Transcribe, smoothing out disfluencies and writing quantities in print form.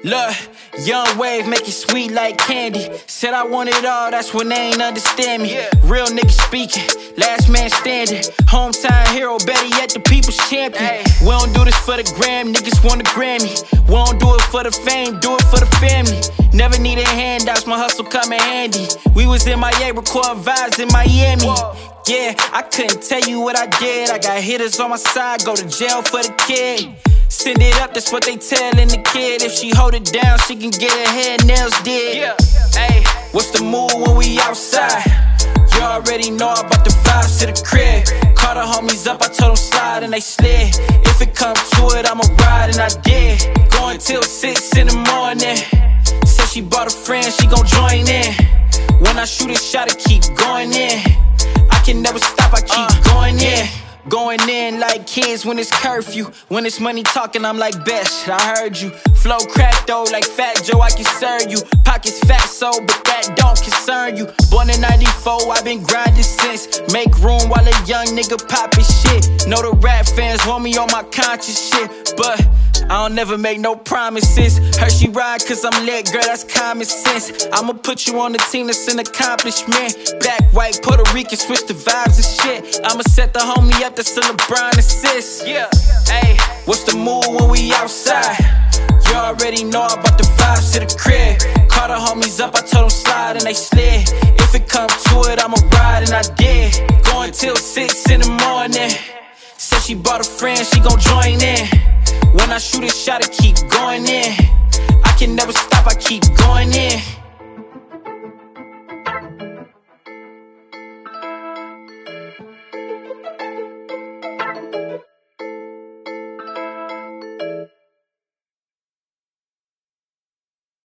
Look, young wave make it sweet like candy. Said I want it all, that's when they ain't understand me. Real niggas speaking, last man standing. Hometown hero, better yet the people's champion. We don't do this for the gram, niggas want a Grammy. We don't do it for the fame, do it for the family. Never needed handouts, my hustle come in handy. We was in MIA recording vibes in Miami. Yeah, I couldn't tell you what I did. I got hitters on my side, go to jail for the kid. Send it up, that's what they tellin' the kid. If she hold it down, she can get her hair nails did. Ay, what's the move when we outside? You already know about the vibes to the crib. Call the homies up, I told them slide and they slid. If it comes to it, I'ma ride and I did. Going till 6 in the morning. Said she bought a friend, she gon' join in. When I shoot a shot, I keep going in. I can never stop, I keep going in. Going in like kids when it's curfew. When it's money talking, I'm like, best, I heard you. Flow crack though, like Fat Joe, I can serve you. Pockets fat so, but that don't concern you. Born in 94, I've been grinding since. Make room while a young nigga poppin' shit. Know the rap fans want me on my conscious shit, but I don't never make no promises. Heard she ride cause I'm lit, girl, that's common sense. I'ma put you on the team, that's an accomplishment. Black, white, Puerto Rican, switch the vibes and shit. I'ma set the homie up, that's a LeBron assist. Ay, what's the move when we outside? You already know about the vibes to the crib. Call the homies up, I told them slide and they slid. If it comes to it, I'ma ride and I did. Going till 6 in the morning. Said she bought a friend, she gon' join in. When I shoot a shot, I keep going in. I can never stop, I keep going in.